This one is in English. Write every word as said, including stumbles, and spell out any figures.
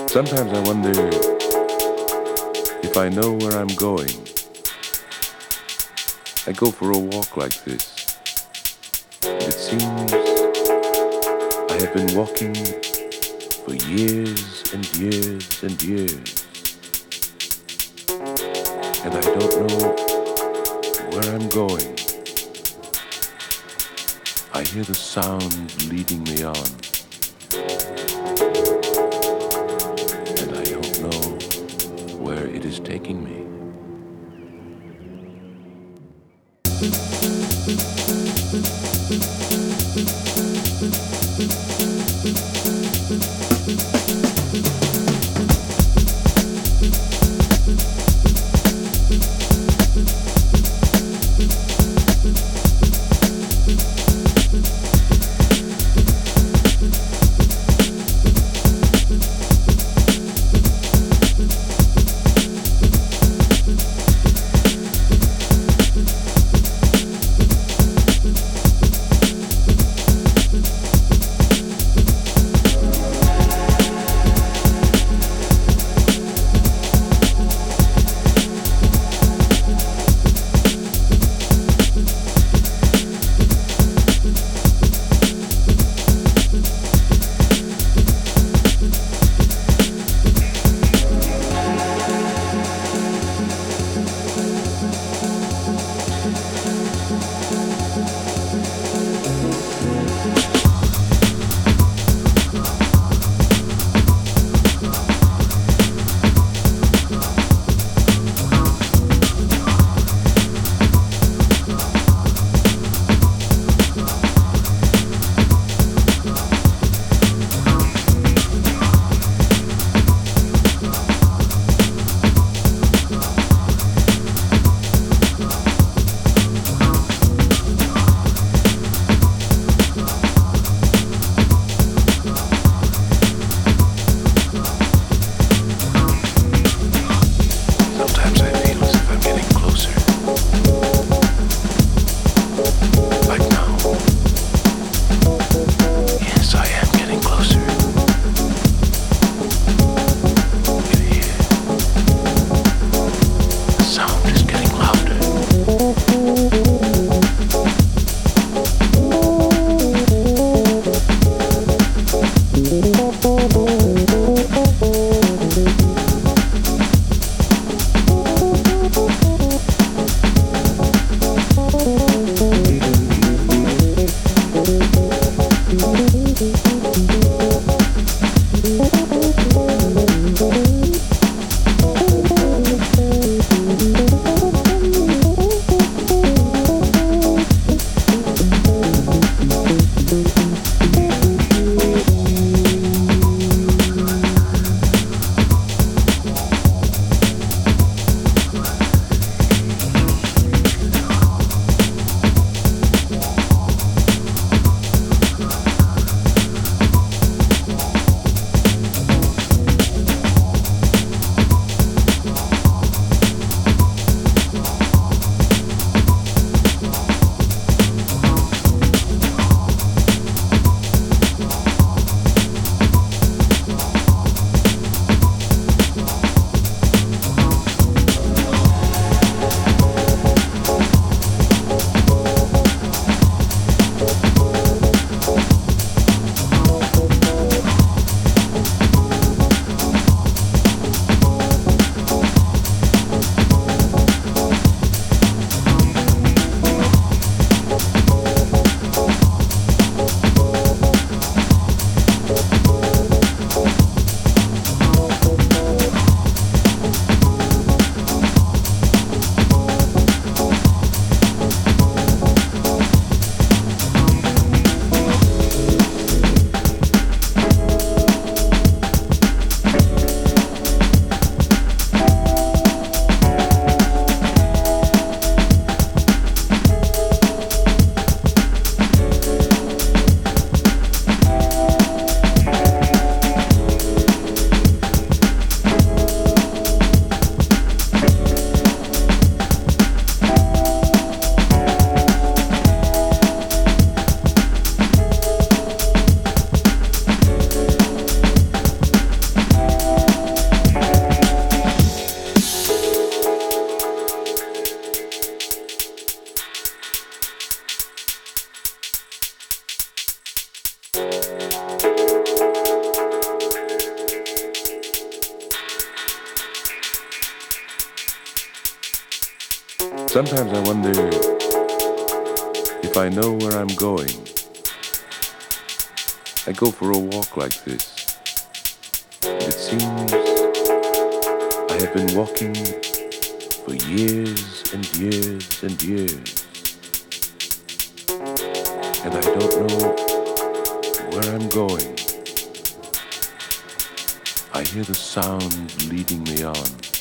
Sometimes I wonder if I know where I'm going. I go for a walk like this. And it seems I have been walking for years and years and years. And I don't know where I'm going. I hear the sound leading me on. And I don't know where it is taking me. Sometimes I wonder if I know where I'm going. I go for a walk like this. It seems I have been walking for years and years and years. And I don't know where I'm going. I hear the sound leading me on.